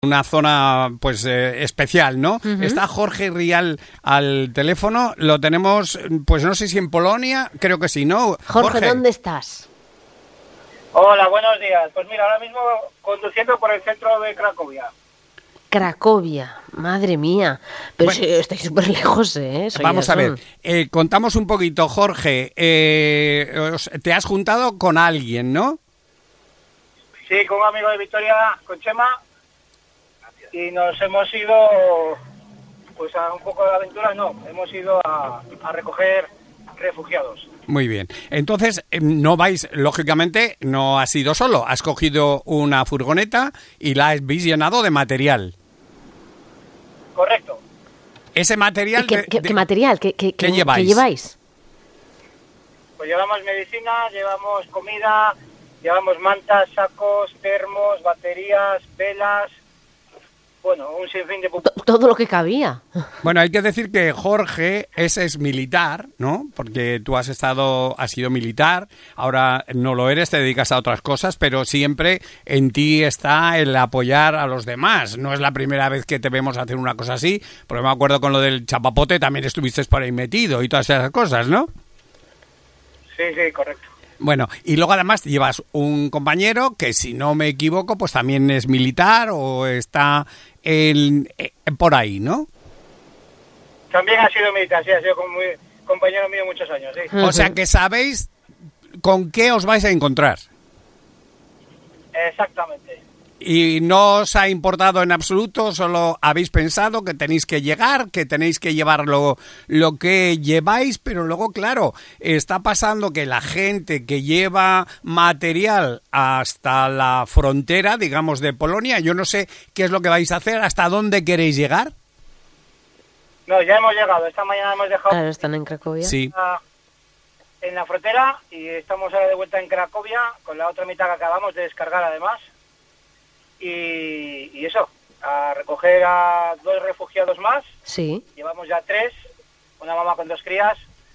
una zona pues especial, ¿no? Uh-huh. Está Jorge Rial al teléfono, lo tenemos, pues no sé si en Polonia, creo que sí, ¿no? Jorge, ¿dónde estás? Hola, buenos días. Pues mira, ahora mismo conduciendo por el centro de Cracovia. Cracovia, madre mía, pero bueno, estáis súper lejos, ¿eh? Vamos a ver, contamos un poquito, Jorge, te has juntado con alguien, ¿no? Sí, con un amigo de Vitoria, con Chema, y nos hemos ido, pues a un poco de aventura, hemos ido a recoger refugiados. Muy bien, entonces no vais, lógicamente, no has ido solo, has cogido una furgoneta y la habéis llenado de material. Correcto. Ese material... ¿Qué material? ¿Qué lleváis? ¿Qué lleváis? Pues llevamos medicina, llevamos comida, llevamos mantas, sacos, termos, baterías, velas... Bueno, un sinfín de... Todo lo que cabía. Bueno, hay que decir que Jorge es militar, ¿no? Porque tú has sido militar, ahora no lo eres, te dedicas a otras cosas, pero siempre en ti está el apoyar a los demás. No es la primera vez que te vemos hacer una cosa así, porque me acuerdo con lo del chapapote también estuviste por ahí metido y todas esas cosas, ¿no? Sí, correcto. Bueno, y luego además llevas un compañero que, si no me equivoco, pues también es militar o está por ahí, ¿no? También ha sido militar, sí, ha sido compañero mío muchos años, sí. O sea que sabéis con qué os vais a encontrar. Exactamente. Y no os ha importado en absoluto, solo habéis pensado que tenéis que llegar, que tenéis que llevar lo que lleváis, pero luego, claro, está pasando que la gente que lleva material hasta la frontera, digamos, de Polonia, yo no sé qué es lo que vais a hacer, ¿hasta dónde queréis llegar? No, ya hemos llegado, esta mañana hemos dejado... Claro, están en Cracovia. Sí. En la frontera, y estamos ahora de vuelta en Cracovia, con la otra mitad que acabamos de descargar además. Y eso, a recoger a 2 refugiados más. Sí. Llevamos ya 3, una mamá con 2 crías,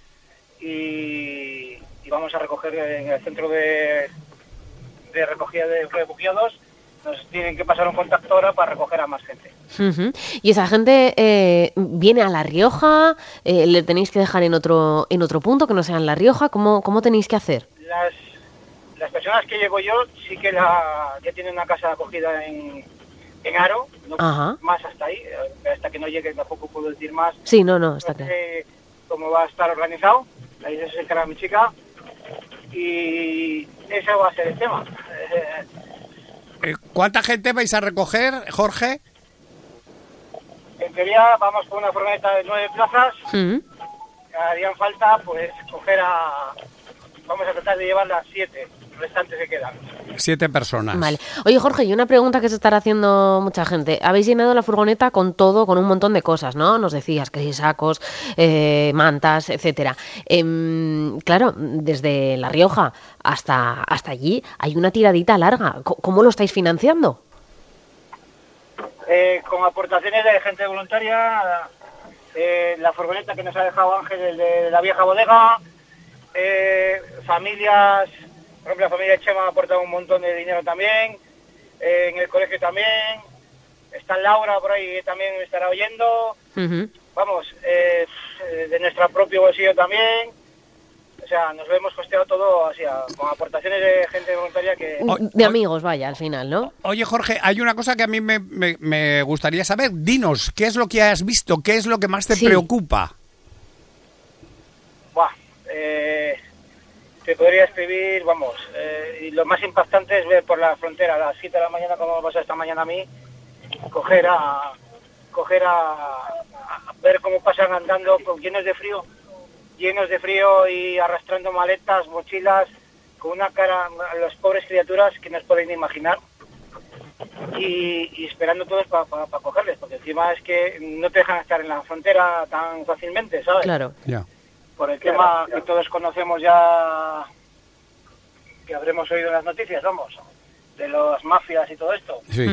y vamos a recoger en el centro de recogida de refugiados. Nos tienen que pasar un contacto ahora para recoger a más gente. Uh-huh. ¿Y esa gente viene a La Rioja? ¿Le tenéis que dejar en otro punto que no sea en La Rioja? ¿Cómo tenéis que hacer? Las personas que llevo yo sí que ya tienen una casa acogida en Aro, no más hasta ahí, hasta que no llegue tampoco puedo decir más. Sí, no, está claro. Cómo va a estar organizado, ahí se encarga mi chica, y ese va a ser el tema. ¿Cuánta gente vais a recoger, Jorge? En teoría vamos con una furgoneta de 9 plazas, harían falta pues vamos a tratar de llevar las 7 restantes que quedan. 7 personas. Vale. Oye, Jorge, y una pregunta que se estará haciendo mucha gente. Habéis llenado la furgoneta con todo, con un montón de cosas, ¿no? Nos decías que hay sacos, mantas, etcétera. Claro, desde La Rioja hasta allí hay una tiradita larga. ¿Cómo lo estáis financiando? Con aportaciones de gente voluntaria, la furgoneta que nos ha dejado Ángel de la vieja bodega, familias, por ejemplo, la familia de Chema ha aportado un montón de dinero también, en el colegio también, está Laura por ahí también estará oyendo, vamos, de nuestro propio bolsillo también, o sea, nos lo hemos costeado todo así, con aportaciones de gente voluntaria que... De amigos, vaya, al final, ¿no? Oye, Jorge, hay una cosa que a mí me gustaría saber, dinos, ¿qué es lo que has visto? ¿Qué es lo que más te preocupa? Te podría escribir, vamos, y lo más impactante es ver por la frontera a las 7 de la mañana, como me pasa esta mañana a mí, coger a ver cómo pasan andando llenos de frío y arrastrando maletas, mochilas, con una cara, las pobres criaturas que no os podéis ni imaginar, y esperando todos para cogerles, porque encima es que no te dejan estar en la frontera tan fácilmente, ¿sabes? Claro. Ya. Por el tema que todos conocemos ya, que habremos oído en las noticias, vamos, de las mafias y todo esto. Sí.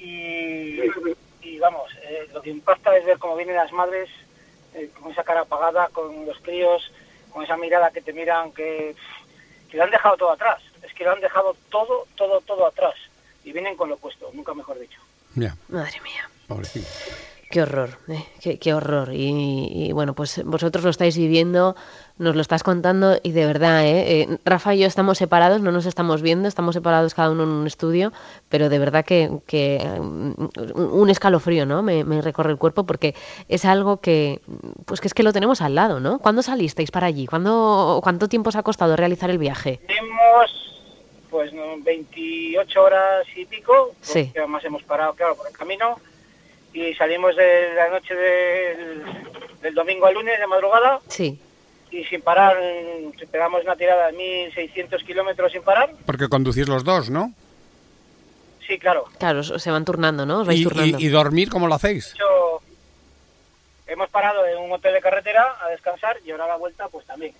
Y vamos, lo que impacta es ver cómo vienen las madres con esa cara apagada, con los críos, con esa mirada que te miran, que lo han dejado todo atrás. Es que lo han dejado todo atrás. Y vienen con lo puesto, nunca mejor dicho. Ya. Madre mía. Pobrecito. Qué horror, qué horror. Y bueno, pues vosotros lo estáis viviendo, nos lo estás contando y de verdad, Rafa y yo estamos separados, no nos estamos viendo, estamos separados cada uno en un estudio, pero de verdad que un escalofrío, ¿no? Me recorre el cuerpo porque es algo que, pues que es que lo tenemos al lado, ¿no? ¿Cuándo salisteis para allí? ¿Cuánto tiempo os ha costado realizar el viaje? Tenemos, pues, 28 horas y pico, Sí. porque además hemos parado, claro, por el camino. Y salimos de la noche del domingo al lunes de madrugada. Sí. Y sin parar, pegamos una tirada de 1.600 kilómetros sin parar. Porque conducís los dos, ¿no? Sí, claro. Claro, se van turnando, ¿no? Os vais turnando. ¿Y dormir cómo lo hacéis? De hecho, hemos parado en un hotel de carretera a descansar y ahora a la vuelta pues también.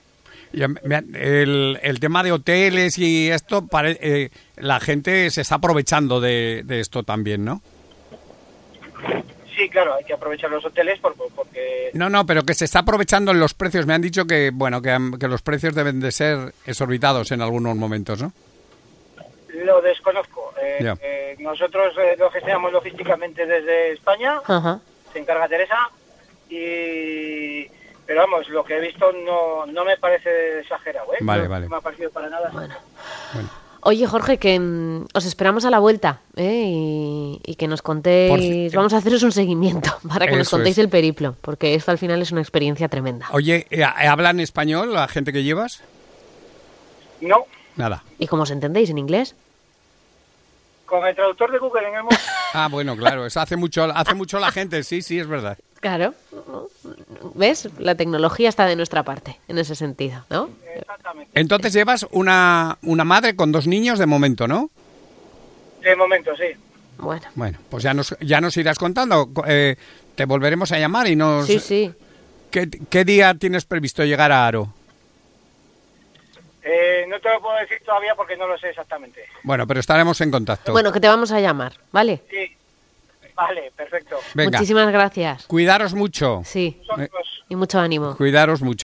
El tema de hoteles y esto, la gente se está aprovechando de esto también, ¿no? Sí, claro, hay que aprovechar los hoteles porque... No, pero que se está aprovechando en los precios. Me han dicho que, bueno, que los precios deben de ser exorbitados en algunos momentos, ¿no? Lo desconozco. Ya. Nosotros lo gestionamos logísticamente desde España. Ajá. Se encarga Teresa. Pero vamos, lo que he visto no me parece exagerado, ¿eh? Vale, No vale. me ha parecido para nada. Bueno. Bueno. Oye, Jorge, que os esperamos a la vuelta, y que nos contéis... Vamos a haceros un seguimiento para que nos Eso contéis es. el periplo, porque esto al final es una experiencia tremenda. Oye, ¿hablan español la gente que llevas? No, Nada. ¿Y cómo os entendéis en inglés? con el traductor de Google en el móvil. Ah, bueno, claro, eso hace mucho la gente, sí, es verdad. Claro. ¿Ves? La tecnología está de nuestra parte, en ese sentido, ¿no? Exactamente. Entonces llevas una madre con 2 niños de momento, ¿no? De momento, sí. Bueno. Bueno, pues ya nos irás contando. Te volveremos a llamar y nos... Sí. ¿Qué día tienes previsto llegar a Haro? No te lo puedo decir todavía porque no lo sé exactamente. Bueno, pero estaremos en contacto. Bueno, que te vamos a llamar, ¿vale? Sí. Vale, perfecto. Venga, Muchísimas gracias. cuidaros mucho. Sí, Nosotros... y mucho ánimo. Cuidaros mucho.